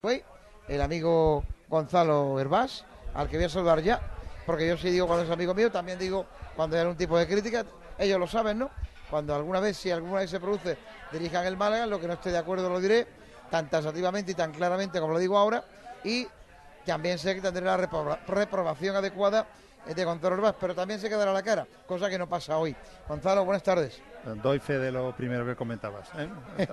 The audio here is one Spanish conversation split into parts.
Fue el amigo Gonzalo Hervás, al que voy a saludar ya, porque yo sí digo cuando es amigo mío, también digo cuando hay algún tipo de crítica, ellos lo saben, ¿no? Cuando alguna vez, si alguna vez se produce, dirijan el Málaga, lo que no esté de acuerdo lo diré, tan taxativamente y tan claramente como lo digo ahora, y también sé que tendré la reprobación adecuada de Gonzalo Hervás, pero también sé que dará la cara, cosa que no pasa hoy. Gonzalo, buenas tardes. Doy fe de lo primero que comentabas, ¿eh?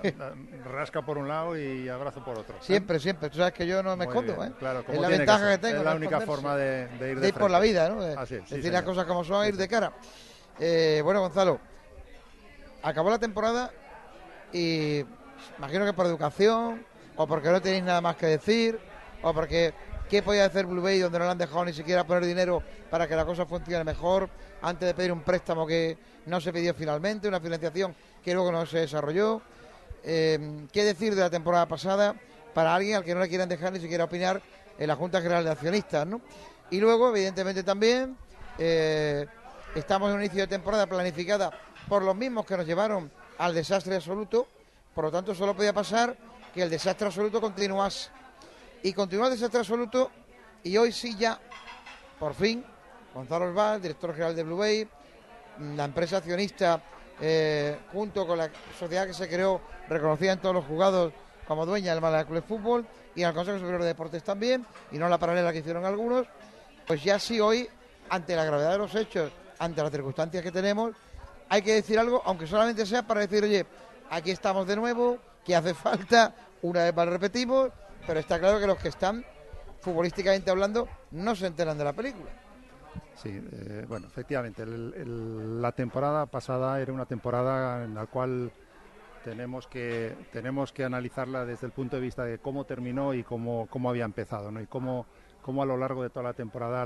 Rasca por un lado y abrazo por otro, ¿eh? Siempre, siempre. Tú sabes que yo no me Muy escondo, bien, ¿eh? claro, Es como la tiene ventaja que ser. tengo. Es No la única esconderse. forma de ir De de ir por la frente. vida, ¿no? Así es, sí, Decir las señor. cosas como son, Sí, ir de señor. cara. Bueno, Gonzalo, acabó la temporada y imagino que por educación, o porque no tenéis nada más que decir, o porque ¿qué podía hacer Blue Bay donde no le han dejado ni siquiera poner dinero para que la cosa funcione mejor, antes de pedir un préstamo que no se pidió finalmente, una financiación que luego no se desarrolló? ¿Qué decir de la temporada pasada para alguien al que no le quieran dejar ni siquiera opinar en la Junta General de Accionistas, ¿no? Y luego, evidentemente, también estamos en un inicio de temporada planificada por los mismos que nos llevaron al desastre absoluto. Por lo tanto, solo podía pasar que el desastre absoluto continuase. Y continúa el desastre absoluto, y hoy sí ya, por fin, Gonzalo Hervás, director general de Blue Bay, la empresa accionista, junto con la sociedad que se creó, reconocida en todos los juzgados como dueña del Málaga Club de Fútbol, y al Consejo Superior de Deportes también, y no la paralela que hicieron algunos, pues ya sí hoy, ante la gravedad de los hechos, ante las circunstancias que tenemos, hay que decir algo, aunque solamente sea para decir, oye, aquí estamos de nuevo, que hace falta, una vez más lo repetimos, pero está claro que los que están, futbolísticamente hablando, no se enteran de la película. Sí, bueno, efectivamente, la temporada pasada era una temporada en la cual tenemos que analizarla desde el punto de vista de cómo terminó y cómo había empezado, ¿no? Y cómo a lo largo de toda la temporada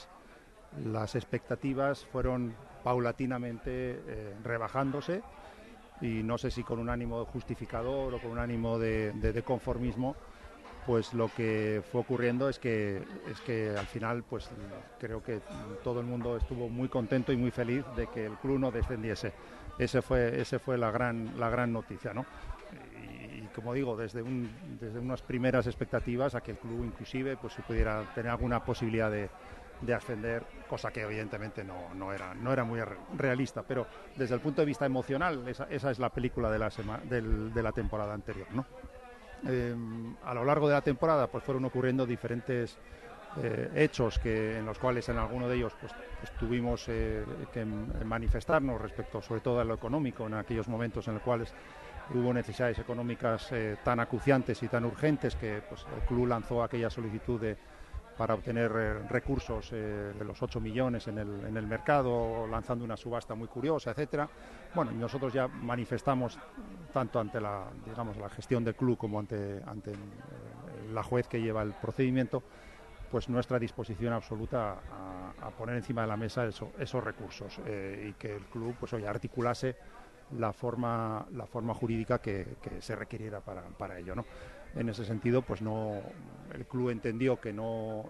las expectativas fueron paulatinamente rebajándose, y no sé si con un ánimo justificador o con un ánimo de conformismo. Pues lo que fue ocurriendo es que al final, pues creo que todo el mundo estuvo muy contento y muy feliz de que el club no descendiese. Ese fue la gran noticia, ¿no? Y como digo, desde unas primeras expectativas a que el club inclusive pues pudiera tener alguna posibilidad de ascender, cosa que evidentemente no era muy realista, pero desde el punto de vista emocional esa es la película de la temporada anterior, ¿no? A lo largo de la temporada pues fueron ocurriendo diferentes hechos en los cuales en alguno de ellos pues tuvimos que manifestarnos respecto sobre todo a lo económico en aquellos momentos en los cuales hubo necesidades económicas tan acuciantes y tan urgentes que pues, el club lanzó aquella solicitud para obtener recursos de los 8 millones en el mercado, lanzando una subasta muy curiosa, etcétera. Bueno, y nosotros ya manifestamos tanto ante la gestión del club como ante la juez que lleva el procedimiento, pues nuestra disposición absoluta a poner encima de la mesa esos recursos y que el club pues hoy articulase la forma jurídica que se requiriera para ello, ¿no? En ese sentido, pues el club entendió que no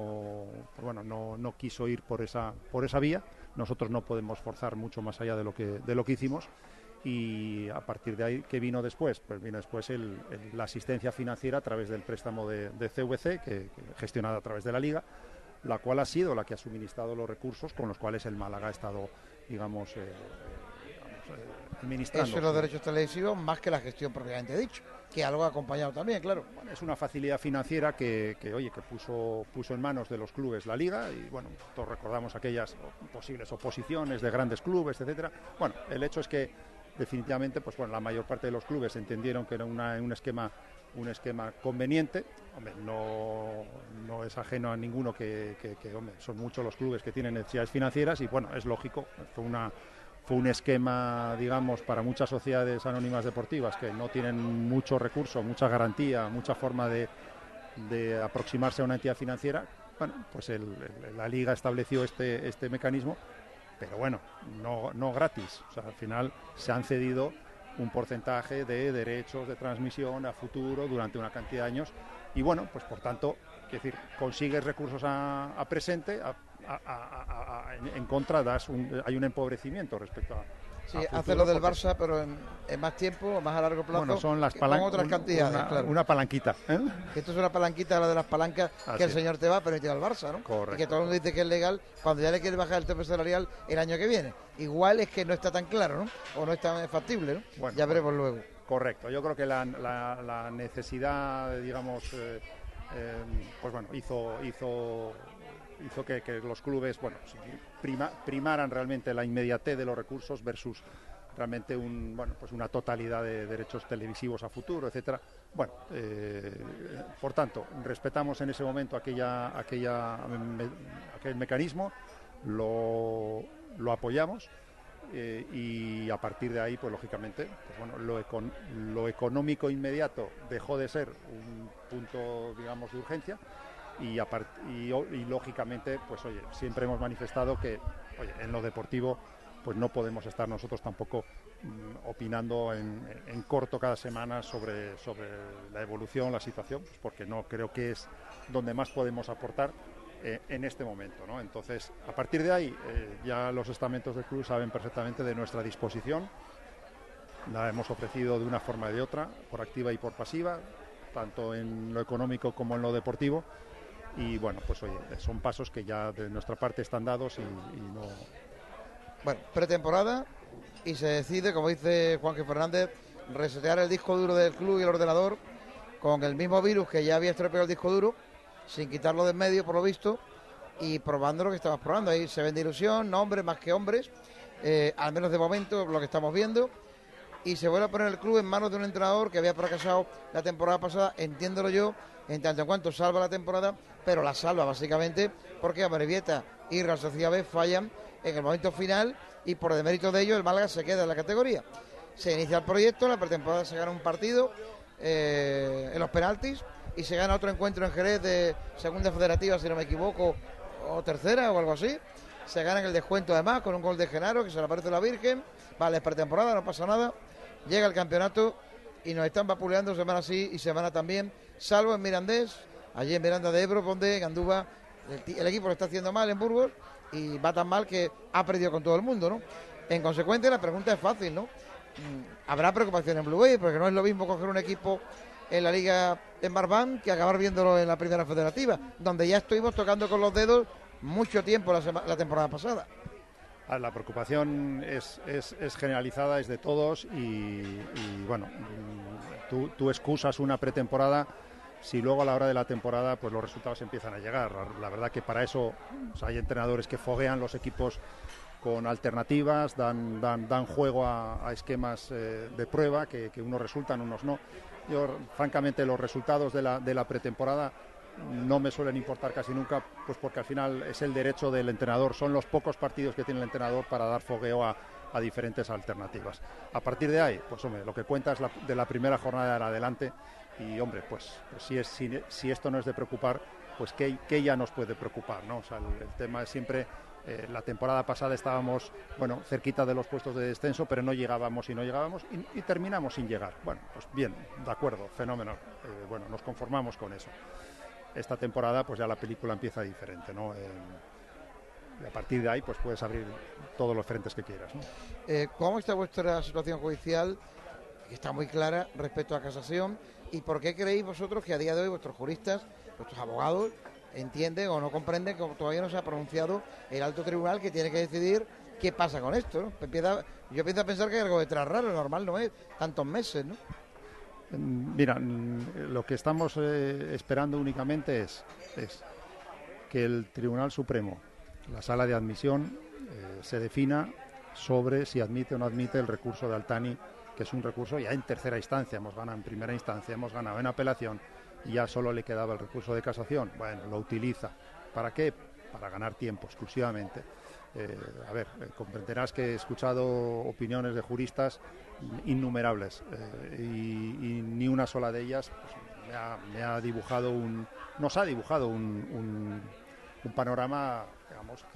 quiso ir por esa vía. Nosotros no podemos forzar mucho más allá de lo que hicimos, y a partir de ahí, ¿qué vino después? Pues vino después la asistencia financiera a través del préstamo de CVC, que gestionada a través de la Liga, la cual ha sido la que ha suministrado los recursos con los cuales el Málaga ha estado, digamos, administrando. Eso es los derechos televisivos más que la gestión propiamente dicho, que algo ha acompañado también, claro. Bueno, es una facilidad financiera que puso en manos de los clubes la Liga, y bueno, todos recordamos aquellas posibles oposiciones de grandes clubes, etcétera. Bueno, el hecho es que definitivamente, pues bueno, la mayor parte de los clubes entendieron que era un esquema conveniente. Hombre, no es ajeno a ninguno que hombre, son muchos los clubes que tienen necesidades financieras, y bueno, es lógico, fue un esquema, digamos, para muchas sociedades anónimas deportivas que no tienen mucho recurso, mucha garantía, mucha forma de aproximarse a una entidad financiera. Bueno, pues la Liga estableció este mecanismo, pero bueno, no gratis. O sea, al final se han cedido un porcentaje de derechos de transmisión a futuro durante una cantidad de años, y bueno, pues por tanto, es decir, consigues recursos a presente, en contra hay un empobrecimiento respecto Sí, hace lo del Barça, pero en más tiempo, más a largo plazo. Bueno, son las con otras cantidades, claro. Una palanquita. Que esto es una palanquita, la de las palancas, Así que el señor te va a permitir al Barça, ¿no? Correcto. Y que todo el mundo dice que es legal cuando ya le quiere bajar el tope salarial el año que viene. Igual es que no está tan claro, ¿no? O no es tan factible, ¿no? Bueno, ya veremos luego. Correcto. Yo creo que la necesidad, digamos, pues bueno, hizo que los clubes, bueno, primaran realmente la inmediatez de los recursos versus realmente pues una totalidad de derechos televisivos a futuro, etcétera. Bueno, por tanto, respetamos en ese momento aquel mecanismo, lo apoyamos. Y a partir de ahí, pues lógicamente, pues bueno, lo económico inmediato dejó de ser un punto, digamos, de urgencia y lógicamente, pues oye, siempre hemos manifestado que, oye, en lo deportivo, pues no podemos estar nosotros tampoco opinando en corto cada semana sobre la evolución, la situación, pues porque no creo que es donde más podemos aportar en este momento, ¿no? Entonces, a partir de ahí, ya los estamentos del club saben perfectamente de nuestra disposición. La hemos ofrecido de una forma y de otra, por activa y por pasiva, tanto en lo económico como en lo deportivo. Y bueno, pues oye, son pasos que ya de nuestra parte están dados y no... Bueno, pretemporada y se decide, como dice Juanjo Fernández, resetear el disco duro del club y el ordenador con el mismo virus que ya había estropeado el disco duro, sin quitarlo de en medio, por lo visto, y probando lo que estamos probando. Ahí se vende ilusión, no hombres más que hombres, al menos de momento, lo que estamos viendo, y se vuelve a poner el club en manos de un entrenador que había fracasado la temporada pasada, entiéndolo yo, en tanto en cuanto salva la temporada, pero la salva básicamente porque Amorebieta y Real Sociedad B fallan en el momento final y por demérito de ello el Málaga se queda en la categoría. Se inicia el proyecto, en la pretemporada se gana un partido en los penaltis, y se gana otro encuentro en Jerez de segunda federativa, si no me equivoco, o tercera o algo así. Se gana en el descuento además con un gol de Genaro que se le aparece la Virgen. Vale, es pretemporada, no pasa nada. Llega el campeonato y nos están vapuleando semana sí y semana también, salvo en Mirandés, allí en Miranda de Ebro, donde Gandúa, el equipo lo está haciendo mal en Burgos y va tan mal que ha perdido con todo el mundo, ¿no? En consecuencia, la pregunta es fácil, ¿no? Habrá preocupación en Blue Bay, porque no es lo mismo coger un equipo en la Liga en Barbán que acabar viéndolo en la Primera Federativa, donde ya estuvimos tocando con los dedos mucho tiempo la temporada pasada. La preocupación es generalizada, es de todos y bueno, tú excusas una pretemporada si luego a la hora de la temporada pues los resultados empiezan a llegar. La verdad que para eso hay entrenadores que foguean los equipos con alternativas, dan juego a esquemas de prueba que unos resultan, unos no. Yo, francamente, los resultados de la pretemporada no me suelen importar casi nunca, pues porque al final es el derecho del entrenador, son los pocos partidos que tiene el entrenador para dar fogueo a diferentes alternativas. A partir de ahí, pues hombre, lo que cuenta es de la primera jornada en adelante y hombre, pues si esto no es de preocupar, pues ¿qué ya nos puede preocupar, ¿no? O sea, el tema es siempre... la temporada pasada estábamos, bueno, cerquita de los puestos de descenso, pero no llegábamos y terminamos sin llegar. Bueno, pues bien, de acuerdo, fenómeno. Bueno, nos conformamos con eso. Esta temporada, pues ya la película empieza diferente, ¿no? Y a partir de ahí, pues puedes abrir todos los frentes que quieras, ¿no? ¿Cómo está vuestra situación judicial? Está muy clara respecto a casación. ¿Y por qué creéis vosotros que a día de hoy vuestros juristas, vuestros abogados, entienden o no comprenden que todavía no se ha pronunciado el alto tribunal que tiene que decidir qué pasa con esto, ¿no? Yo empiezo a pensar que hay algo detrás raro, normal no es, tantos meses, ¿no? Mira, lo que estamos esperando únicamente es que el Tribunal Supremo, la Sala de Admisión, se defina sobre si admite o no admite el recurso de Altani, que es un recurso ya en tercera instancia, hemos ganado en primera instancia, hemos ganado en apelación, y ya solo le quedaba el recurso de casación. Bueno, lo utiliza. ¿Para qué? Para ganar tiempo exclusivamente. Comprenderás que he escuchado opiniones de juristas innumerables y ni una sola de ellas pues, nos ha dibujado un panorama, digamos,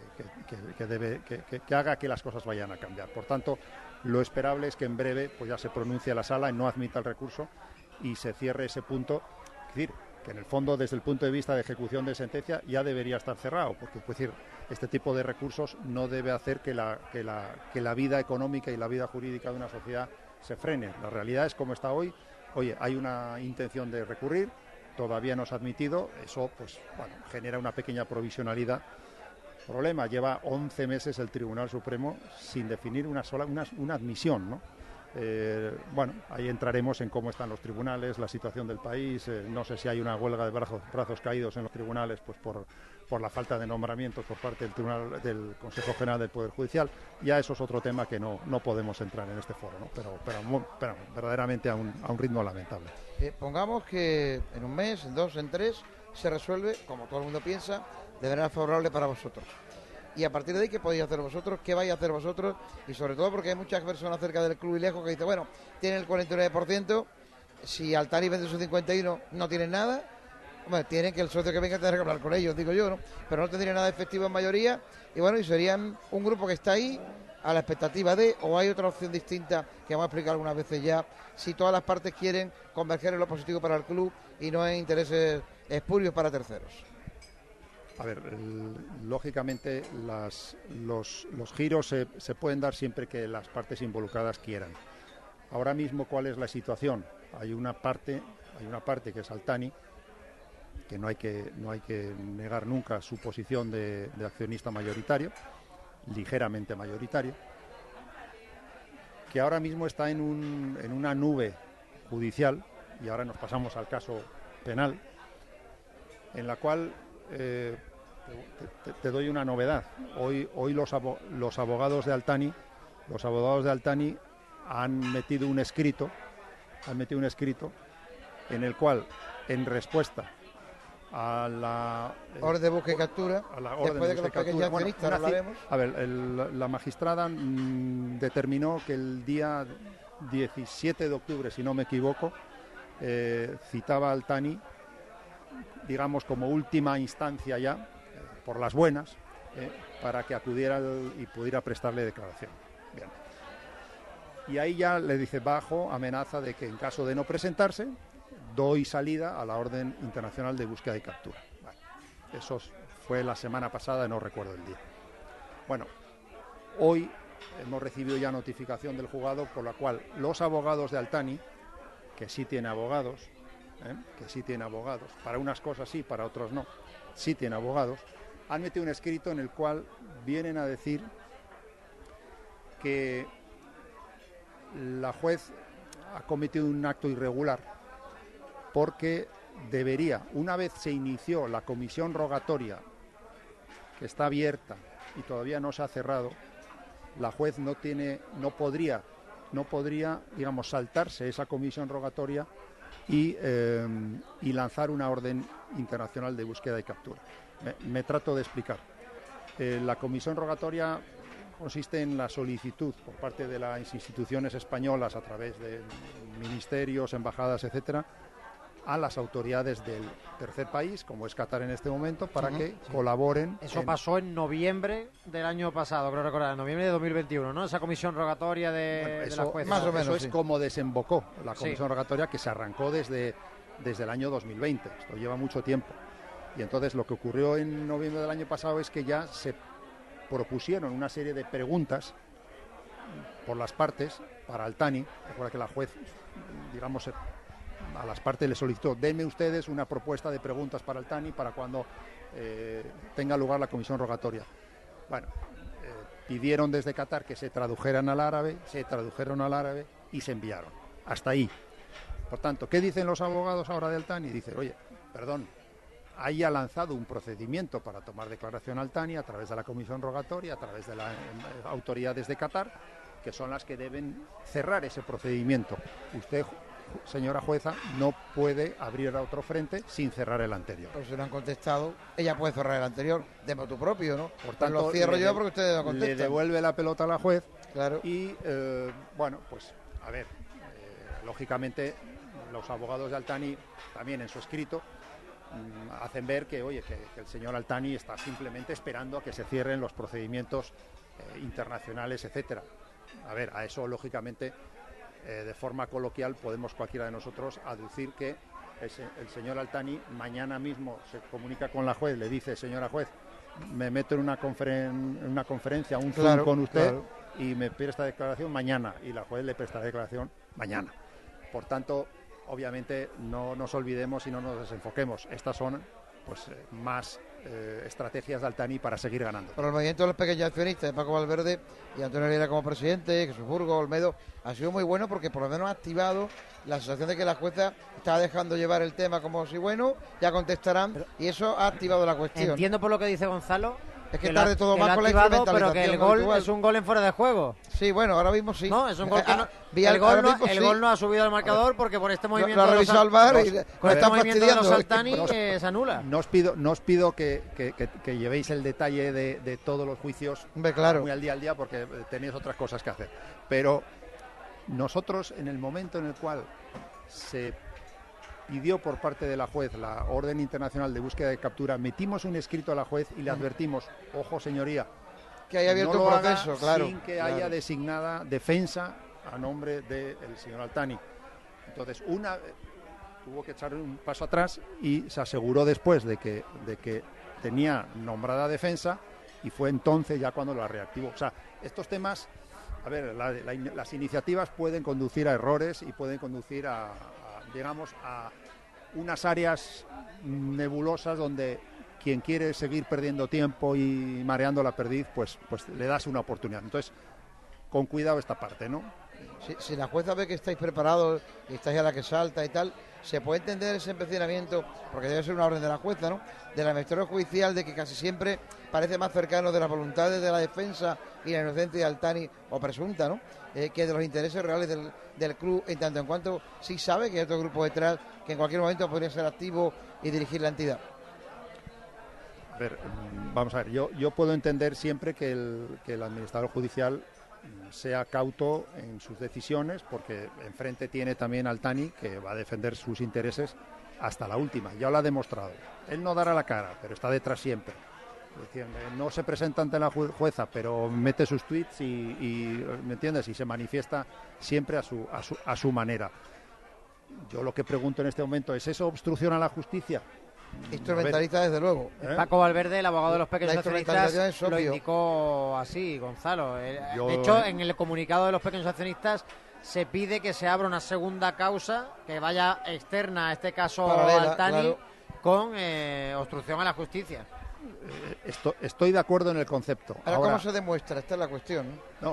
que haga que las cosas vayan a cambiar. Por tanto, lo esperable es que en breve pues ya se pronuncie la sala y no admita el recurso y se cierre ese punto. Es decir, que en el fondo desde el punto de vista de ejecución de sentencia ya debería estar cerrado, porque es decir, este tipo de recursos no debe hacer que la vida económica y la vida jurídica de una sociedad se frene. La realidad es como está hoy. Oye, hay una intención de recurrir, todavía no se ha admitido, eso pues bueno, genera una pequeña provisionalidad. Problema, lleva 11 meses el Tribunal Supremo sin definir una admisión, ¿no? Bueno, ahí entraremos en cómo están los tribunales, la situación del país, no sé si hay una huelga de brazos caídos en los tribunales pues por la falta de nombramientos por parte del Consejo General del Poder Judicial. Ya eso es otro tema que no podemos entrar en este foro, ¿no? Pero verdaderamente a un ritmo lamentable. Pongamos que en un mes, en 2, en 3 se resuelve, como todo el mundo piensa, de manera favorable para vosotros. Y a partir de ahí, ¿qué podéis hacer vosotros? ¿Qué vais a hacer vosotros? Y sobre todo porque hay muchas personas cerca del club y lejos que dicen, bueno, tienen el 49%, si Altani vende su 51% no tienen nada. Bueno, tienen que el socio que venga tener que hablar con ellos, digo yo, ¿no? Pero no tendría nada efectivo en mayoría. Y bueno, y serían un grupo que está ahí a la expectativa de, o hay otra opción distinta que vamos a explicar algunas veces ya, si todas las partes quieren converger en lo positivo para el club y no en intereses espurios para terceros. A ver, lógicamente los giros se pueden dar siempre que las partes involucradas quieran. Ahora mismo, ¿cuál es la situación? Hay una parte que es Altani, que no hay que negar nunca su posición de accionista mayoritario, ligeramente mayoritario, que ahora mismo está en una nube judicial, y ahora nos pasamos al caso penal, en la cual te doy una novedad. Hoy los abogados de Altani han metido un escrito en el cual, en respuesta a la orden de búsqueda y captura, después de que los pequeños accionistas hablaremos. A ver, la magistrada determinó que el día 17 de octubre, si no me equivoco, citaba a Altani, digamos, como última instancia ya, por las buenas, para que acudiera y pudiera prestarle declaración. Bien. Y ahí ya le dice, bajo amenaza de que en caso de no presentarse, doy salida a la orden internacional de búsqueda y captura. Bueno, eso fue la semana pasada, no recuerdo el día. Bueno, hoy hemos recibido ya notificación del juzgado por la cual los abogados de Altani, que sí tiene abogados, para unas cosas sí, para otras no, sí tiene abogados, han metido un escrito en el cual vienen a decir que la juez ha cometido un acto irregular porque debería, una vez se inició la comisión rogatoria, que está abierta y todavía no se ha cerrado, la juez no podría, digamos, saltarse esa comisión rogatoria y lanzar una orden internacional de búsqueda y captura. Me trato de explicar. La comisión rogatoria consiste en la solicitud por parte de las instituciones españolas a través de ministerios, embajadas, etcétera, a las autoridades del tercer país, como es Qatar en este momento, para que colaboren. Eso pasó en noviembre del año pasado, creo recordar, en noviembre de 2021, ¿no? Esa comisión rogatoria de la jueza. Más o menos, eso es como desembocó la comisión rogatoria, que se arrancó desde el año 2020. Esto lleva mucho tiempo. Y entonces lo que ocurrió en noviembre del año pasado es que ya se propusieron una serie de preguntas por las partes para Altani. Recuerda que la juez, digamos, a las partes le solicitó, denme ustedes una propuesta de preguntas para Altani para cuando tenga lugar la comisión rogatoria. Bueno, pidieron desde Qatar que se tradujeron al árabe y se enviaron. Hasta ahí. Por tanto, ¿qué dicen los abogados ahora de Altani? Dicen, oye, perdón, haya lanzado un procedimiento para tomar declaración Altani a través de la comisión rogatoria, a través de las autoridades de Qatar, que son las que deben cerrar ese procedimiento. Usted, señora jueza, no puede abrir a otro frente sin cerrar el anterior. Pues se lo han contestado, ella puede cerrar el anterior, de motu propio, ¿no? Por tanto, lo cierro yo porque ustedes lo contestan. Le devuelve la pelota a la juez. Claro. Y, bueno, pues, a ver, lógicamente, los abogados de Altani, también en su escrito, hacen ver que, oye, que el señor Altani está simplemente esperando a que se cierren los procedimientos internacionales, etcétera. A ver, a eso, lógicamente, de forma coloquial, podemos cualquiera de nosotros aducir que el señor Altani mañana mismo se comunica con la juez, le dice, señora juez, me meto en una conferencia, un Zoom con usted y me presta declaración mañana, y la juez le presta declaración mañana. Por tanto, obviamente no nos olvidemos y no nos desenfoquemos. Estas son pues más estrategias de Altani para seguir ganando. Pero el movimiento de los pequeños accionistas de Paco Valverde y Antonio Herrera como presidente, Jesús Burgos, Olmedo, ha sido muy bueno porque por lo menos ha activado la sensación de que la jueza está dejando llevar el tema como si bueno, ya contestarán, y eso ha activado la cuestión. Entiendo por lo que dice Gonzalo. Es que tarde todo más con la activado, instrumentalización. pero que el gol es un gol en fuera de juego. Sí, bueno, ahora mismo sí. No, es un gol que no, el gol no ha subido al marcador porque por este movimiento lo ha revisado el VAR y con este movimiento de los Altani se anula. No os pido que llevéis el detalle de todos los juicios muy al día porque tenéis otras cosas que hacer. Pero nosotros, en el momento en el cual se pidió por parte de la juez la orden internacional de búsqueda y captura, metimos un escrito a la juez y le advertimos, ojo señoría, que haya abierto un proceso, sin que haya designada defensa a nombre del señor Altani. Entonces, tuvo que echar un paso atrás y se aseguró después de que tenía nombrada defensa, y fue entonces ya cuando la reactivó. O sea, estos temas, a ver, las iniciativas pueden conducir a errores y pueden conducir a unas áreas nebulosas donde quien quiere seguir perdiendo tiempo y mareando la perdiz, pues le das una oportunidad. Entonces, con cuidado esta parte, ¿no? Si la jueza ve que estáis preparados y estáis a la que salta y tal, se puede entender ese empecinamiento, porque debe ser una orden de la jueza, ¿no?, de la Ministerio Judicial, de que casi siempre parece más cercano de las voluntades de la defensa y la inocencia de Altani, o presunta, ¿no?, que de los intereses reales del club, en tanto en cuanto sí sabe que hay otro grupo detrás que en cualquier momento podría ser activo y dirigir la entidad. A ver, vamos a ver, yo puedo entender siempre que el administrador judicial sea cauto en sus decisiones, porque enfrente tiene también Altani, que va a defender sus intereses hasta la última, ya lo ha demostrado. Él no dará la cara, pero está detrás siempre. Es decir, no se presenta ante la jueza, pero mete sus tweets y ¿me entiendes?, y se manifiesta siempre a su manera. Yo lo que pregunto en este momento es, ¿eso obstrucción a la justicia? Instrumentalista, desde luego. Paco Valverde, el abogado de los pequeños accionistas, lo obvio. Indicó así, Gonzalo. De hecho, en el comunicado de los pequeños accionistas se pide que se abra una segunda causa que vaya externa a este caso paralela, Altani, con obstrucción a la justicia. Estoy de acuerdo en el concepto. Ahora, ¿cómo se demuestra? Esta es la cuestión, ¿no?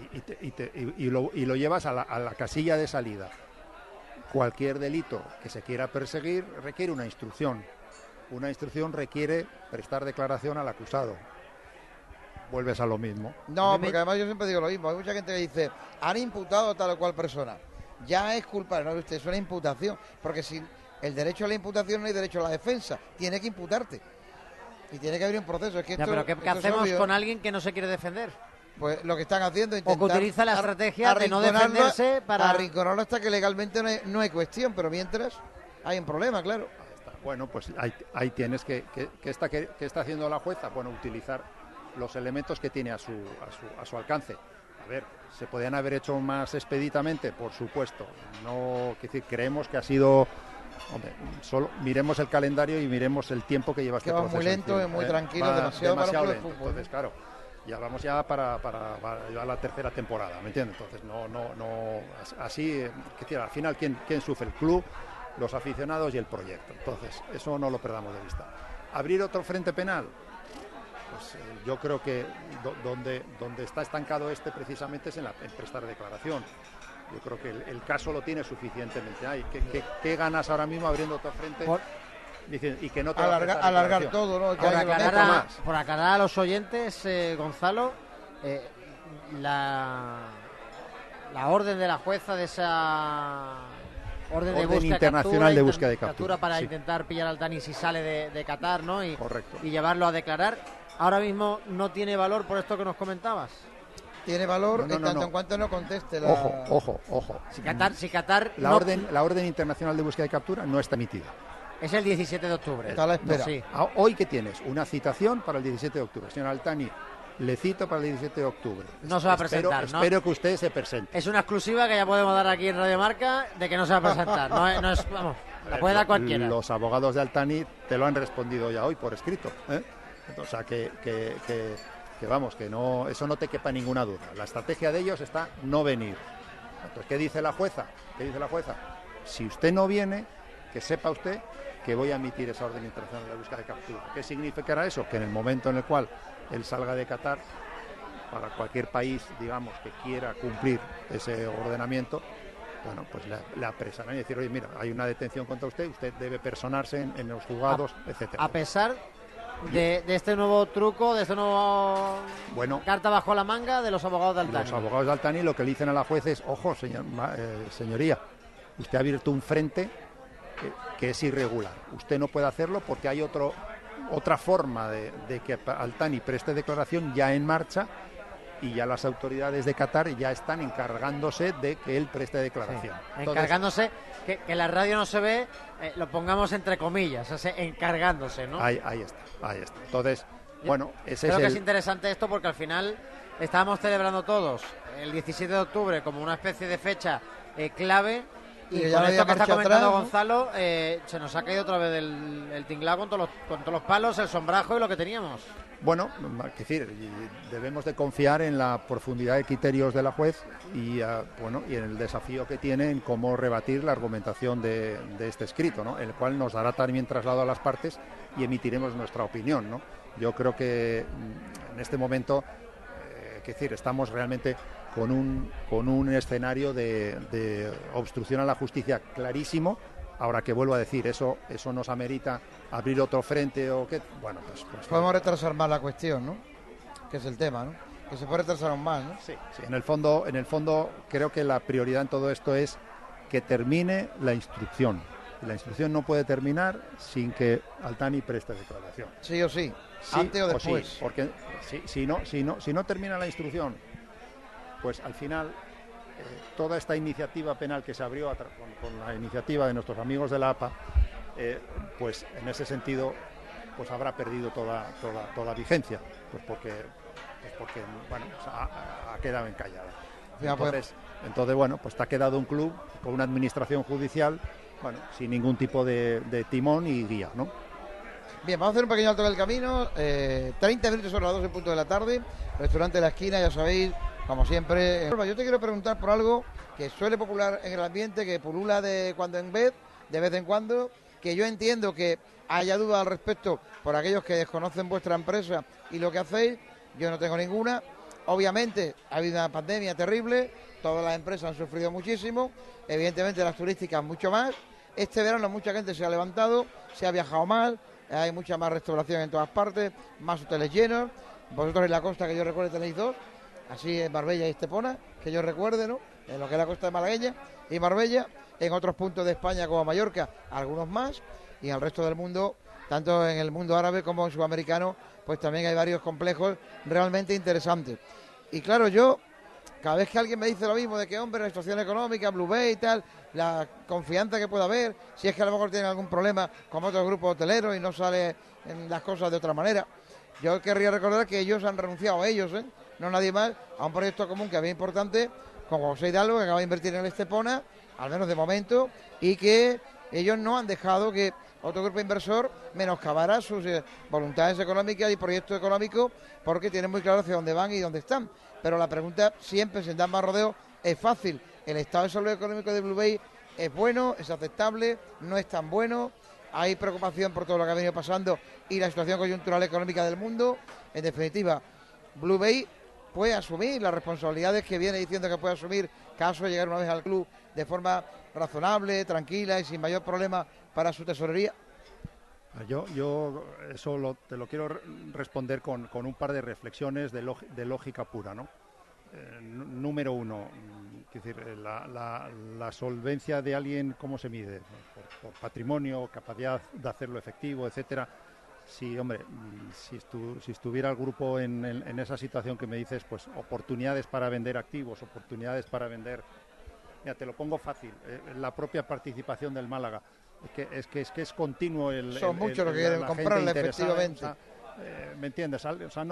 Y lo llevas a la casilla de salida. Cualquier delito que se quiera perseguir requiere una instrucción. Una instrucción requiere prestar declaración al acusado. Vuelves a lo mismo. No, porque además yo siempre digo lo mismo. Hay mucha gente que dice, han imputado a tal o cual persona. Ya es culpable, no, usted, es una imputación. Porque sin el derecho a la imputación no hay derecho a la defensa. Tiene que imputarte. Y tiene que haber un proceso. Es que pero ¿qué hacemos con alguien que no se quiere defender? Pues lo que están haciendo, intentar, o que utiliza la estrategia de no defenderse para arrinconarlo hasta que legalmente no hay cuestión, pero mientras hay un problema, claro. Bueno, pues ahí tienes que está haciendo la jueza. Bueno, utilizar los elementos que tiene a su alcance. A ver, ¿se podían haber hecho más expeditamente? Por supuesto. No, es decir, creemos que ha sido... Hombre, solo miremos el calendario y miremos el tiempo que lleva este proceso. Muy lento y muy tranquilo, demasiado para el lento. Entonces, claro, ya vamos para la tercera temporada, ¿me entiendes? Entonces, no así, al final, ¿quién sufre? El club, los aficionados y el proyecto. Entonces, eso no lo perdamos de vista. ¿Abrir otro frente penal? Pues yo creo que donde está estancado precisamente es en prestar declaración. Yo creo que el caso lo tiene suficientemente ahí. ¿Qué ganas ahora mismo abriendo otro frente? Y que no te alargar todo, ¿no? Por aclarar a los oyentes, Gonzalo, la orden de la jueza de esa orden de búsqueda internacional de búsqueda de captura para intentar pillar al Altani si sale de Qatar, ¿no? Correcto. Y llevarlo a declarar, ahora mismo no tiene valor por esto que nos comentabas. Tiene valor en tanto en cuanto no conteste la... Ojo. Si Qatar la orden internacional de búsqueda y captura no está emitida. Es el 17 de octubre. Está a la espera. Sí. Hoy, ¿qué tienes? Una citación para el 17 de octubre. Señor Altani, le cito para el 17 de octubre. No se va a presentar, ¿no? Espero que usted se presente. Es una exclusiva que ya podemos dar aquí en Radio Marca de que no se va a presentar. No es, vamos. La puede dar cualquiera. Los abogados de Al-Thani te lo han respondido ya hoy por escrito, ¿eh? O sea, que vamos, que no, eso no te quepa ninguna duda. La estrategia de ellos está no venir. Entonces, ¿qué dice la jueza? Si usted no viene, que sepa usted que voy a emitir esa orden internacional de búsqueda y captura. ¿Qué significará eso? Que en el momento en el cual él salga de Qatar, para cualquier país, digamos, que quiera cumplir ese ordenamiento, bueno, pues le apresarán y decir, oye, mira, hay una detención contra usted debe personarse en los juzgados, etcétera. A pesar de este nuevo truco, de este nuevo carta bajo la manga de los abogados de Al-Thani. Los abogados de Al-Thani lo que le dicen a la juez es, ojo, señoría, usted ha abierto un frente que es irregular. Usted no puede hacerlo porque hay otra forma de que Al-Thani preste declaración ya en marcha, y ya las autoridades de Qatar ya están encargándose de que él preste declaración. Sí, encargándose, que la radio no se ve, lo pongamos entre comillas, o sea, encargándose, ¿no? Ahí está. Entonces, bueno, creo que es interesante esto porque al final estábamos celebrando todos el 17 de octubre como una especie de fecha clave, y con esto que está comentando atrás, Gonzalo, se nos ha caído otra vez el tinglado con todos los palos, el sombrajo y lo que teníamos. Bueno, es decir, debemos de confiar en la profundidad de criterios de la juez y en el desafío que tiene en cómo rebatir la argumentación de este escrito, ¿no? El cual nos dará también traslado a las partes y emitiremos nuestra opinión, ¿no? Yo creo que en este momento, estamos realmente con un escenario de obstrucción a la justicia clarísimo. Ahora, que vuelvo a decir, eso nos amerita abrir otro frente o qué. Bueno, pues podemos retrasar más la cuestión, ¿no? Que es el tema, ¿no? Que se puede retrasar aún más, ¿no? Sí. En el fondo creo que la prioridad en todo esto es que termine la instrucción. Y la instrucción no puede terminar sin que Al-Thani preste declaración. Sí o sí, antes o después. Sí, porque si no termina la instrucción, pues al final toda esta iniciativa penal que se abrió con la iniciativa de nuestros amigos de la APA, pues en ese sentido pues habrá perdido toda vigencia, pues porque bueno, pues ha quedado encallada. Entonces bueno, pues te ha quedado un club con una administración judicial, bueno, sin ningún tipo de timón y guía, ¿no? Bien, vamos a hacer un pequeño alto del camino. 30 minutos sobre las 2 en punto de la tarde. Restaurante La Esquina, ya sabéis, como siempre. Yo te quiero preguntar por algo que suele popular en el ambiente, que pulula de vez en cuando, que yo entiendo que haya dudas al respecto por aquellos que desconocen vuestra empresa y lo que hacéis. Yo no tengo ninguna. Obviamente ha habido una pandemia terrible, todas las empresas han sufrido muchísimo, evidentemente las turísticas mucho más. Este verano mucha gente se ha levantado, se ha viajado mal, hay mucha más restauración en todas partes, más hoteles llenos. Vosotros en la costa, que yo recuerde, tenéis 2, así en Marbella y Estepona, que yo recuerde, ¿no? En lo que es la costa de malagueña y Marbella, en otros puntos de España como Mallorca, algunos más, y en el resto del mundo, tanto en el mundo árabe como en sudamericano, pues también hay varios complejos realmente interesantes. Y claro, yo, cada vez que alguien me dice lo mismo de que, hombre, la situación económica, Blue Bay y tal, la confianza que pueda haber, si es que a lo mejor tienen algún problema con otros grupos hoteleros y no sale en las cosas de otra manera, yo querría recordar que ellos han renunciado, no nadie más, a un proyecto común que había importante, como José Hidalgo, que acaba de invertir en el Estepona, al menos de momento, y que ellos no han dejado que otro grupo inversor menoscabara sus voluntades económicas y proyectos económicos, porque tienen muy claro hacia dónde van y dónde están. Pero la pregunta siempre, sin dar más rodeo, es fácil. ¿El estado de salud económico de Blue Bay es bueno, es aceptable, no es tan bueno? ¿Hay preocupación por todo lo que ha venido pasando y la situación coyuntural económica del mundo? En definitiva, Blue Bay puede asumir las responsabilidades que viene diciendo que puede asumir caso de llegar una vez al club de forma razonable, tranquila y sin mayor problema para su tesorería. Yo eso te lo quiero responder con un par de reflexiones de lógica pura, ¿no? Número uno, es decir, la solvencia de alguien, ¿cómo se mide? Por patrimonio, capacidad de hacerlo efectivo, etcétera. Sí, hombre, si estuviera el grupo en esa situación que me dices, pues oportunidades para vender activos, oportunidades para vender... Mira, te lo pongo fácil, la propia participación del Málaga, es que es continuo son muchos los que quieren comprarle efectivamente. ¿Me entiendes? O sea,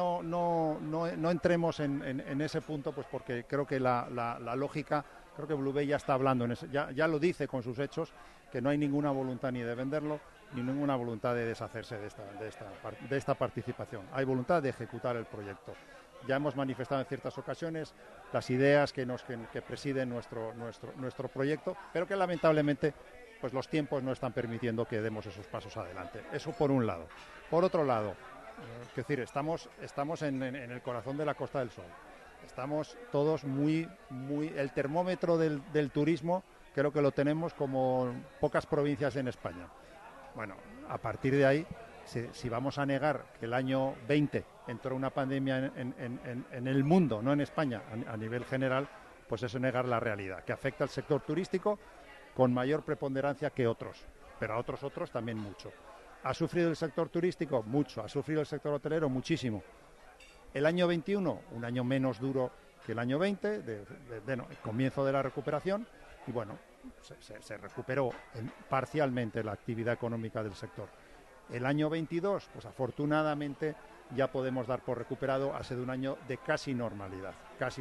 no entremos en ese punto, pues porque creo que la lógica, creo que Blue Bay ya está hablando, ya lo dice con sus hechos, que no hay ninguna voluntad ni de venderlo, ni ninguna voluntad de deshacerse de esta participación. Hay voluntad de ejecutar el proyecto. Ya hemos manifestado en ciertas ocasiones las ideas que presiden nuestro proyecto, pero que lamentablemente pues los tiempos no están permitiendo que demos esos pasos adelante. Eso por un lado. Por otro lado, es decir, estamos en el corazón de la Costa del Sol. Estamos todos muy... El termómetro del turismo creo que lo tenemos como pocas provincias en España. Bueno, a partir de ahí, si vamos a negar que el año 20 entró una pandemia en el mundo, no en España, a nivel general, pues eso es negar la realidad, que afecta al sector turístico con mayor preponderancia que otros, pero a otros también mucho. ¿Ha sufrido el sector turístico? Mucho. ¿Ha sufrido el sector hotelero? Muchísimo. El año 21, un año menos duro que el año 20, el comienzo de la recuperación, y bueno, se recuperó parcialmente la actividad económica del sector. El año 22, pues afortunadamente ya podemos dar por recuperado, ha sido un año de casi normalidad.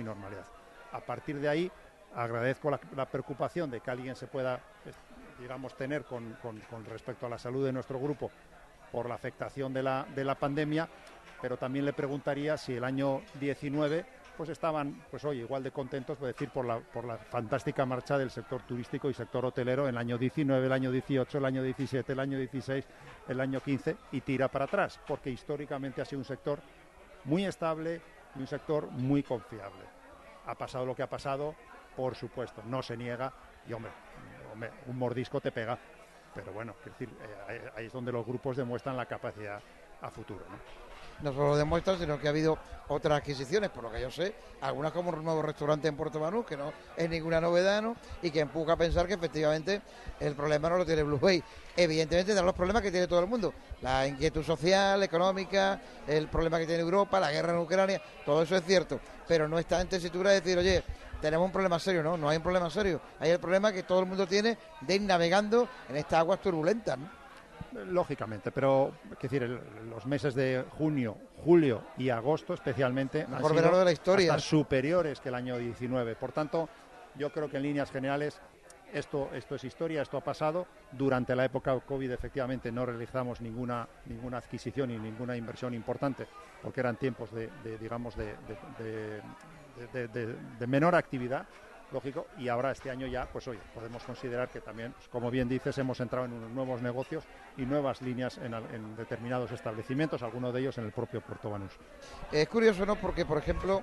A partir de ahí, agradezco la preocupación de que alguien se pueda, digamos, tener con respecto a la salud de nuestro grupo por la afectación de la pandemia, pero también le preguntaría si el año 19 pues estaban, pues oye, igual de contentos, puedo decir, por la fantástica marcha del sector turístico y sector hotelero en el año 19, el año 18, el año 17, el año 16, el año 15, y tira para atrás, porque históricamente ha sido un sector muy estable y un sector muy confiable. Ha pasado lo que ha pasado, por supuesto, no se niega, y hombre, un mordisco te pega, pero bueno, es decir, ahí es donde los grupos demuestran la capacidad a futuro, ¿no? No solo lo demuestran, sino que ha habido otras adquisiciones, por lo que yo sé, algunas como un nuevo restaurante en Puerto Banús, que no es ninguna novedad, ¿no? Y que empuja a pensar que efectivamente el problema no lo tiene Blue Bay. Evidentemente tendrá los problemas que tiene todo el mundo, la inquietud social, económica, el problema que tiene Europa, la guerra en Ucrania, todo eso es cierto, pero no está en tesitura de decir, oye, tenemos un problema serio, no hay un problema serio, hay el problema que todo el mundo tiene de ir navegando en estas aguas turbulentas, ¿no? Lógicamente, pero es decir, los meses de junio, julio y agosto especialmente han sido de la historia, hasta superiores que el año 19. Por tanto, yo creo que en líneas generales esto es historia, esto ha pasado. Durante la época COVID efectivamente no realizamos ninguna adquisición y ninguna inversión importante, porque eran tiempos de menor actividad. Lógico, y ahora este año ya, pues oye, podemos considerar que también, pues, como bien dices, hemos entrado en unos nuevos negocios y nuevas líneas en determinados establecimientos, algunos de ellos en el propio Puerto Banús. Es curioso, ¿no? Porque, por ejemplo,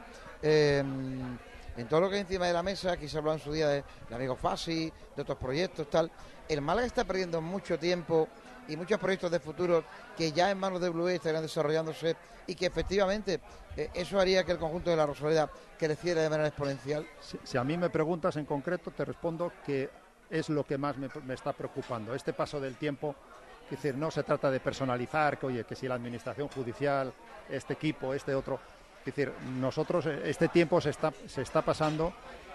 en todo lo que hay encima de la mesa, aquí se habló en su día del amigo Fasi, de otros proyectos, tal, el Málaga está perdiendo mucho tiempo y muchos proyectos de futuro que ya en manos de Blue Bay estarían desarrollándose y que efectivamente eso haría que el conjunto de la Rosaleda creciera de manera exponencial. Si a mí me preguntas en concreto, te respondo que es lo que más me está preocupando. Este paso del tiempo, es decir, no se trata de personalizar, que oye, que si la administración judicial, este equipo, este otro, es decir, nosotros este tiempo se está pasando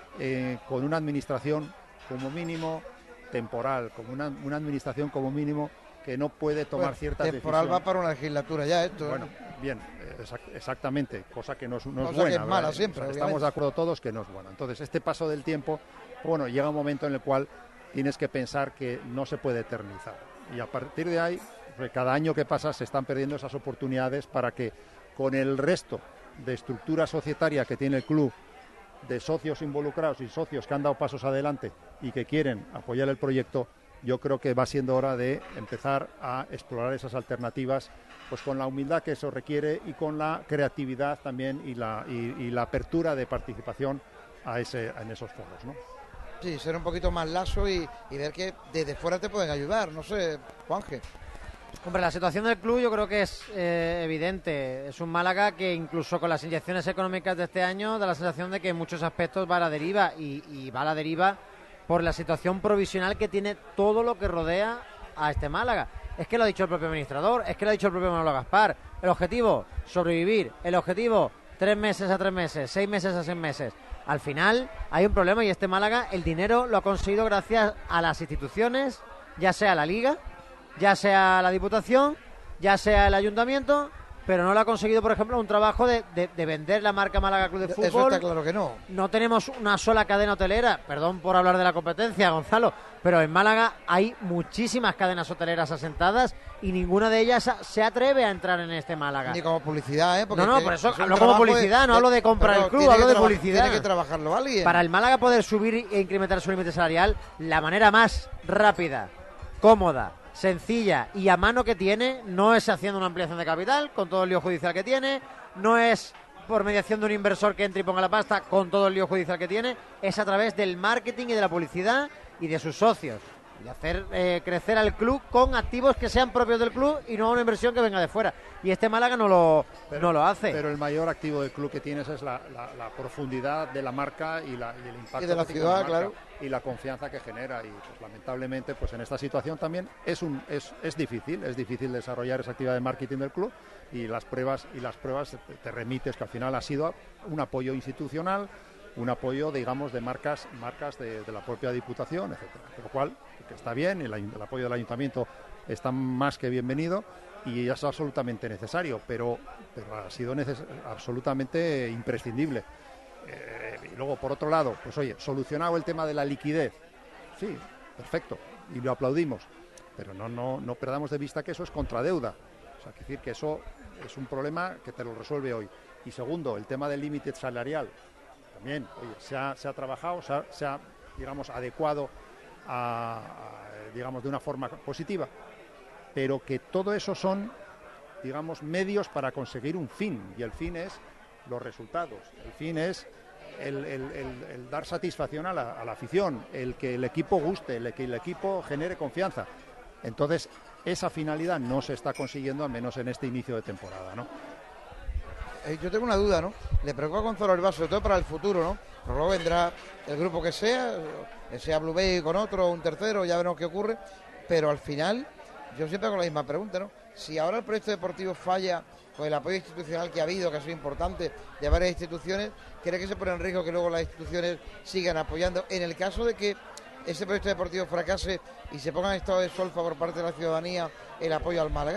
con una administración como mínimo temporal, como una administración como mínimo que no puede tomar ciertas decisiones. Temporal va para una legislatura ya esto. Bueno, bien, exactamente, cosa que no es buena. Que es mala siempre, estamos de acuerdo todos que no es buena. Entonces, este paso del tiempo, bueno, llega un momento en el cual tienes que pensar que no se puede eternizar. Y a partir de ahí, cada año que pasa se están perdiendo esas oportunidades para que con el resto de estructura societaria que tiene el club, de socios involucrados y socios que han dado pasos adelante y que quieren apoyar el proyecto, yo creo que va siendo hora de empezar a explorar esas alternativas, pues con la humildad que eso requiere y con la creatividad también y la apertura de participación en esos foros, ¿no? Sí, ser un poquito más lazo y ver que desde fuera te pueden ayudar, no sé, Juanje. Hombre, la situación del club yo creo que es evidente. Es un Málaga que incluso con las inyecciones económicas de este año da la sensación de que en muchos aspectos va a la deriva y va a la deriva por la situación provisional que tiene todo lo que rodea a este Málaga. Es que lo ha dicho el propio administrador, es que lo ha dicho el propio Manolo Gaspar. El objetivo, sobrevivir. El objetivo, 3 meses a 3 meses, 6 meses a 6 meses. Al final hay un problema y este Málaga el dinero lo ha conseguido gracias a las instituciones, ya sea la Liga, ya sea la Diputación, ya sea el Ayuntamiento pero no lo ha conseguido, por ejemplo, un trabajo de vender la marca Málaga Club de Fútbol. Eso está claro que no. No tenemos una sola cadena hotelera, perdón por hablar de la competencia, Gonzalo, pero en Málaga hay muchísimas cadenas hoteleras asentadas y ninguna de ellas se atreve a entrar en este Málaga. Ni como publicidad, ¿eh? Porque por eso hablo como publicidad, no hablo de comprar el club, hablo de publicidad. Tiene que trabajarlo alguien. Para el Málaga poder subir e incrementar su límite salarial, la manera más rápida, cómoda, sencilla y a mano que tiene no es haciendo una ampliación de capital con todo el lío judicial que tiene, no es por mediación de un inversor que entre y ponga la pasta con todo el lío judicial que tiene, es a través del marketing y de la publicidad y de sus socios, y hacer crecer al club con activos que sean propios del club y no una inversión que venga de fuera. Y este Málaga no lo hace. Pero el mayor activo del club que tienes es la profundidad de la marca y el impacto y de la ciudad, claro, y la confianza que genera. Y pues, lamentablemente, pues en esta situación también es difícil desarrollar esa actividad de marketing del club, y las pruebas te remites que al final ha sido un apoyo institucional, un apoyo, digamos, de marcas de la propia Diputación, etcétera. Con lo cual, que está bien, el apoyo del Ayuntamiento está más que bienvenido y es absolutamente necesario, pero ha sido absolutamente imprescindible. Y luego, por otro lado, pues oye, solucionado el tema de la liquidez, sí, perfecto, y lo aplaudimos, pero no perdamos de vista que eso es contradeuda. O sea, decir que eso es un problema que te lo resuelve hoy. Y segundo, el tema del límite salarial. También, oye, se ha trabajado, se ha digamos, adecuado digamos, de una forma positiva, pero que todo eso son, digamos, medios para conseguir un fin, y el fin es los resultados, el fin es el dar satisfacción a la afición, el que el equipo guste, el que el equipo genere confianza. Entonces, esa finalidad no se está consiguiendo, al menos en este inicio de temporada, ¿no? Yo tengo una duda, ¿no? Le preocupa a Gonzalo Hervás, sobre todo para el futuro, ¿no? Pero luego vendrá el grupo que sea Blue Bay con otro, un tercero, ya veremos qué ocurre. Pero al final, yo siempre hago la misma pregunta, ¿no? Si ahora el proyecto deportivo falla con el apoyo institucional que ha habido, que ha sido importante, de varias instituciones, ¿cree que se pone en riesgo que luego las instituciones sigan apoyando? En el caso de que ese proyecto deportivo fracase y se ponga en estado de solfa por parte de la ciudadanía el apoyo al Málaga.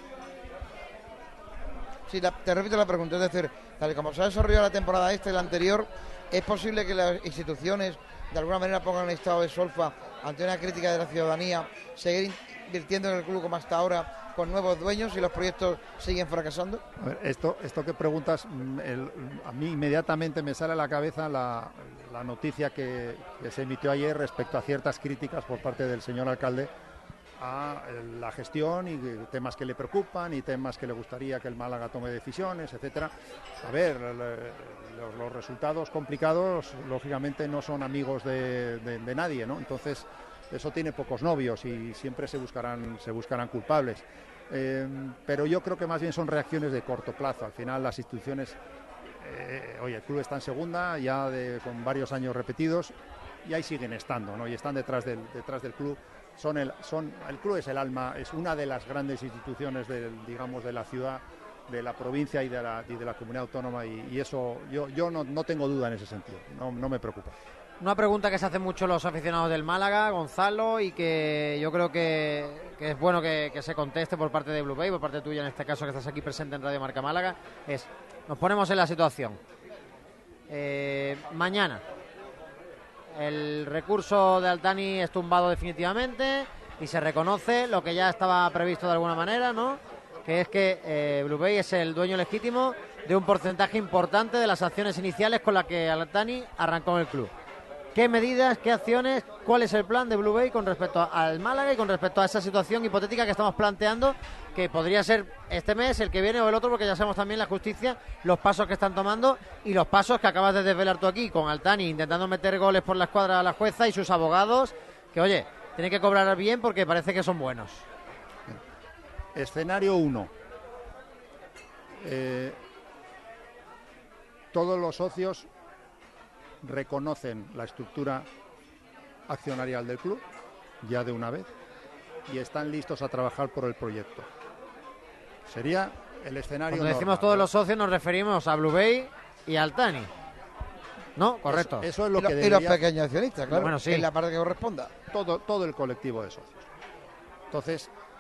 Sí, te repito la pregunta, es decir, tal y como se ha desarrollado la temporada esta y la anterior, ¿es posible que las instituciones de alguna manera pongan en estado de solfa ante una crítica de la ciudadanía, seguir invirtiendo en el club como hasta ahora con nuevos dueños y los proyectos siguen fracasando? A ver, esto que preguntas, a mí inmediatamente me sale a la cabeza la noticia que se emitió ayer respecto a ciertas críticas por parte del señor alcalde a la gestión y temas que le preocupan y temas que le gustaría que el Málaga tome decisiones, etcétera. A ver, los resultados complicados lógicamente no son amigos de nadie, ¿no? Entonces eso tiene pocos novios y siempre se buscarán culpables. Pero yo creo que más bien son reacciones de corto plazo. Al final las instituciones, el club está en segunda ya con varios años repetidos y ahí siguen estando, ¿no? Y están detrás del club. El club es el alma, es una de las grandes instituciones digamos, de la ciudad, de la provincia y de la comunidad autónoma, y eso yo no tengo duda en ese sentido, no me preocupa. Una pregunta que se hacen mucho los aficionados del Málaga, Gonzalo, y que yo creo que es bueno que se conteste por parte de Blue Bay, por parte tuya en este caso, que estás aquí presente en Radio Marca Málaga, es, nos ponemos en la situación. Mañana el recurso de Altani es tumbado definitivamente y se reconoce lo que ya estaba previsto de alguna manera, ¿no? Que es que Blue Bay es el dueño legítimo de un porcentaje importante de las acciones iniciales con las que Altani arrancó en el club. ¿Qué medidas, qué acciones, cuál es el plan de Blue Bay con respecto al Málaga y con respecto a esa situación hipotética que estamos planteando, que podría ser este mes, el que viene o el otro, porque ya sabemos también la justicia, los pasos que están tomando y los pasos que acabas de desvelar tú aquí con Altani intentando meter goles por la escuadra a la jueza y sus abogados, que oye, tienen que cobrar bien porque parece que son buenos. Escenario 1. Todos los socios reconocen la estructura accionarial del club ya de una vez y están listos a trabajar por el proyecto. Sería el escenario. Cuando decimos todos los socios nos referimos a Blue Bay y a Altani, ¿no? Correcto. Eso es lo que debería... Y los pequeños accionistas, claro, bueno, sí. en la parte que corresponda. Todo el colectivo de socios. Entonces,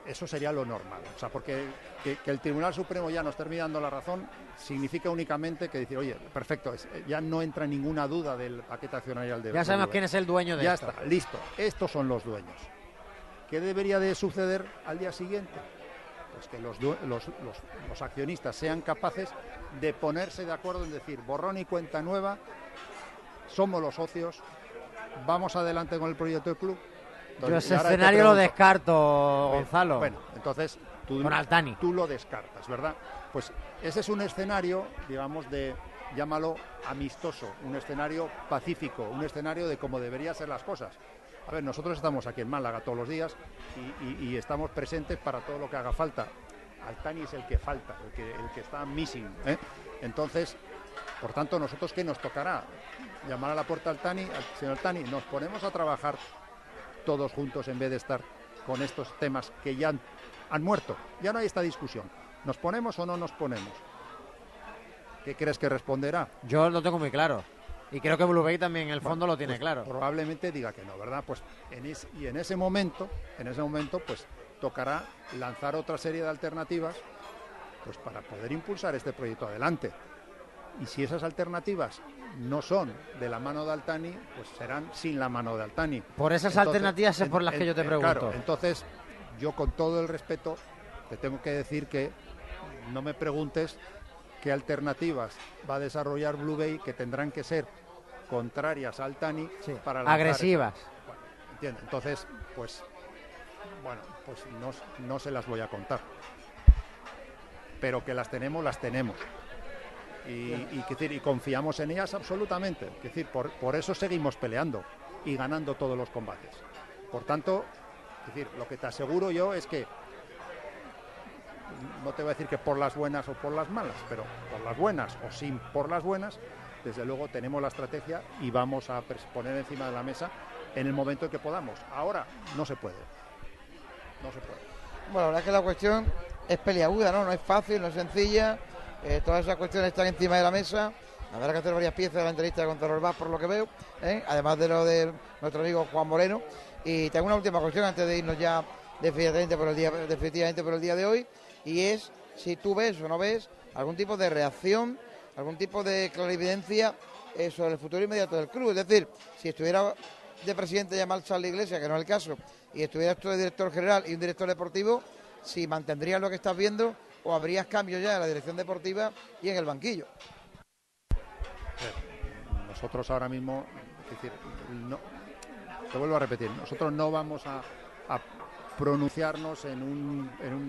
eso sería lo normal. O sea, porque que el Tribunal Supremo ya nos termine dando la razón significa únicamente que decir, oye, perfecto, ya no entra ninguna duda del paquete accionarial de... Ya sabemos quién es el dueño de esto. Ya está, listo. Estos son los dueños. ¿Qué debería de suceder al día siguiente? Pues que los accionistas sean capaces de ponerse de acuerdo en decir, borrón y cuenta nueva, somos los socios, vamos adelante con el proyecto del club. Entonces, yo ese escenario lo descarto, Gonzalo. Bueno, entonces con Altani. Tú lo descartas, ¿verdad? Pues ese es un escenario, digamos, llámalo amistoso, un escenario pacífico, un escenario de cómo deberían ser las cosas. A ver, nosotros estamos aquí en Málaga todos los días y estamos presentes para todo lo que haga falta. Altani es el que falta, el que está missing, ¿eh? Entonces, por tanto, nosotros, ¿qué nos tocará? Llamar a la puerta al señor Altani, nos ponemos a trabajar todos juntos en vez de estar con estos temas que ya han muerto. Ya no hay esta discusión. ¿Nos ponemos o no nos ponemos? ¿Qué crees que responderá? Yo lo tengo muy claro. Y creo que Blue Bay también en el fondo lo tiene pues claro. Probablemente diga que no, ¿verdad? Pues en ese momento, pues tocará lanzar otra serie de alternativas pues para poder impulsar este proyecto adelante. Y si esas alternativas no son de la mano de Altani, pues serán sin la mano de Altani. Por esas alternativas es por las que yo te pregunto. Claro, entonces yo con todo el respeto te tengo que decir que no me preguntes qué alternativas va a desarrollar Blue Bay, que tendrán que ser contrarias a Altani, sí, para agresivas. Bueno, ¿entiendes? Entonces, pues no se las voy a contar. Pero que las tenemos. Y confiamos en ellas absolutamente. Es decir, por eso seguimos peleando y ganando todos los combates. Por tanto, es decir, lo que te aseguro yo es que, no te voy a decir que por las buenas o por las malas, pero por las buenas o sin por las buenas, desde luego tenemos la estrategia y vamos a poner encima de la mesa en el momento en que podamos. Ahora no se puede. Bueno, la verdad es que la cuestión es peliaguda, ¿no? No es fácil, no es sencilla. Todas esas cuestiones están encima de la mesa. Habrá que hacer varias piezas de la entrevista de Gonzalo Orbaz, por lo que veo, además de lo de nuestro amigo Juan Moreno. Y tengo una última cuestión antes de irnos ya definitivamente por el día de hoy, y es si tú ves o no ves algún tipo de reacción, algún tipo de clarividencia sobre el futuro inmediato del club. Es decir, si estuviera de presidente Yamal Charles Iglesias, que no es el caso, y estuviera esto de director general y un director deportivo, si mantendrías lo que estás viendo o habrías cambios ya en la dirección deportiva y en el banquillo. Nosotros ahora mismo, es decir, no, te vuelvo a repetir, nosotros no vamos a pronunciarnos en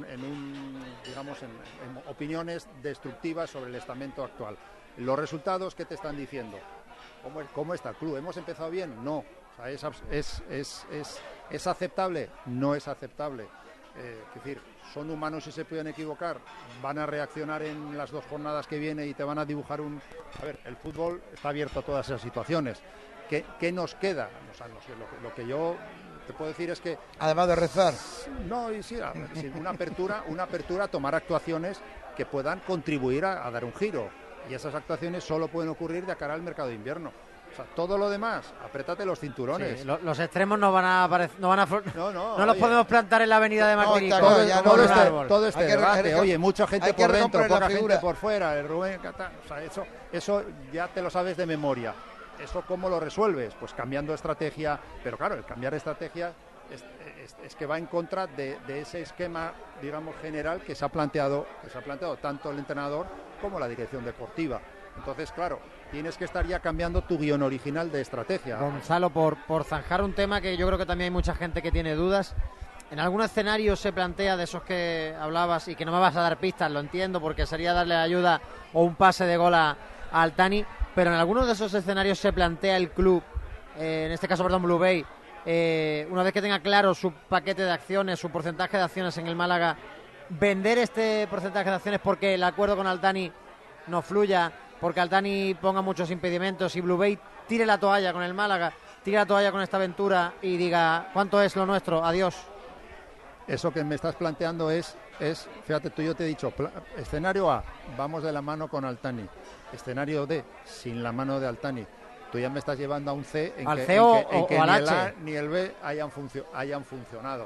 opiniones destructivas sobre el estamento actual. Los resultados, ¿qué te están diciendo? ¿Cómo está el club? ¿Hemos empezado bien? No. O sea, ¿es aceptable? No es aceptable. Es decir, son humanos y se pueden equivocar. Van a reaccionar en las 2 jornadas que viene y te van a dibujar un... A ver, el fútbol está abierto a todas esas situaciones. ¿Qué nos queda? O sea, no sé, lo que yo te puedo decir es que... Además de rezar. No, y sí, una apertura a tomar actuaciones que puedan contribuir a dar un giro. Y esas actuaciones solo pueden ocurrir de cara al mercado de invierno. O sea, todo lo demás, apretate los cinturones. Sí, los extremos no van a aparecer, no los podemos plantar en la avenida de Martín. Todo este debate, oye, mucha gente por dentro, poca gente por fuera, el Rubén, o sea, eso ya te lo sabes de memoria. ¿Eso cómo lo resuelves? Pues cambiando estrategia, pero claro, el cambiar de estrategia es que va en contra de ese esquema, digamos, general que se ha planteado tanto el entrenador como la dirección deportiva. Entonces, claro, tienes que estar ya cambiando tu guión original de estrategia. Gonzalo, por zanjar un tema que yo creo que también hay mucha gente que tiene dudas, ¿en algún escenario se plantea de esos que hablabas y que no me vas a dar pistas? Lo entiendo, porque sería darle ayuda o un pase de gol a Altani, pero en algunos de esos escenarios se plantea el club, en este caso, Blue Bay, una vez que tenga claro su paquete de acciones, su porcentaje de acciones en el Málaga, vender este porcentaje de acciones porque el acuerdo con Altani no fluya, porque Altani ponga muchos impedimentos y Blue Bay tire la toalla con el Málaga, tire la toalla con esta aventura y diga ¿cuánto es lo nuestro? Adiós. Eso que me estás planteando es fíjate, yo te he dicho, escenario A, vamos de la mano con Altani. Escenario D, sin la mano de Altani. Tú ya me estás llevando a un C en que o ni al el H. A ni el B hayan funcionado.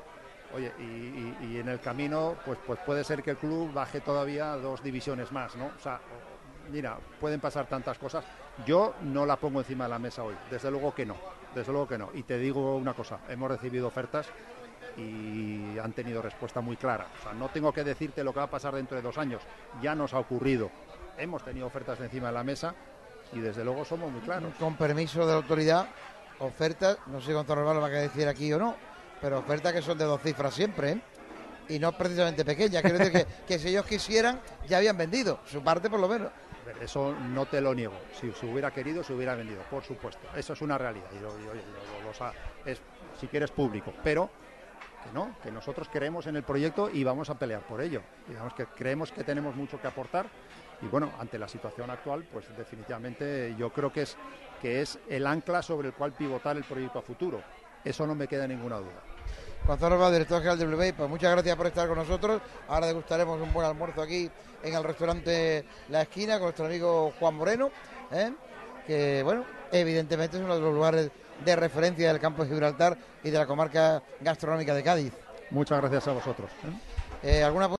Oye, y en el camino, pues puede ser que el club baje todavía 2 divisiones más, ¿no? O sea, mira, pueden pasar tantas cosas. Yo no la pongo encima de la mesa hoy, desde luego que no, desde luego que no. Y te digo una cosa, hemos recibido ofertas y han tenido respuesta muy clara. O sea, no tengo que decirte lo que va a pasar dentro de 2 años, ya nos ha ocurrido. Hemos tenido ofertas encima de la mesa y desde luego somos muy claros. Con permiso de la autoridad, ofertas, no sé si Gonzalo Hervalo va a decir aquí o no, pero ofertas que son de 2 cifras siempre, ¿eh? Y no precisamente pequeñas. Quiero decir que si ellos quisieran, ya habían vendido, su parte por lo menos. Eso no te lo niego. Si se hubiera querido, se hubiera vendido, por supuesto. Eso es una realidad. Es, si quieres, público. Pero que no, que nosotros creemos en el proyecto y vamos a pelear por ello. Digamos que creemos que tenemos mucho que aportar. Y bueno, ante la situación actual, pues definitivamente yo creo que es el ancla sobre el cual pivotar el proyecto a futuro. Eso no me queda ninguna duda. Gonzalo Hervalo, director general del WBA, pues muchas gracias por estar con nosotros. Ahora degustaremos un buen almuerzo aquí en el restaurante La Esquina con nuestro amigo Juan Moreno, que bueno, evidentemente es uno de los lugares de referencia del campo de Gibraltar y de la comarca gastronómica de Cádiz. Muchas gracias a vosotros. ¿Alguna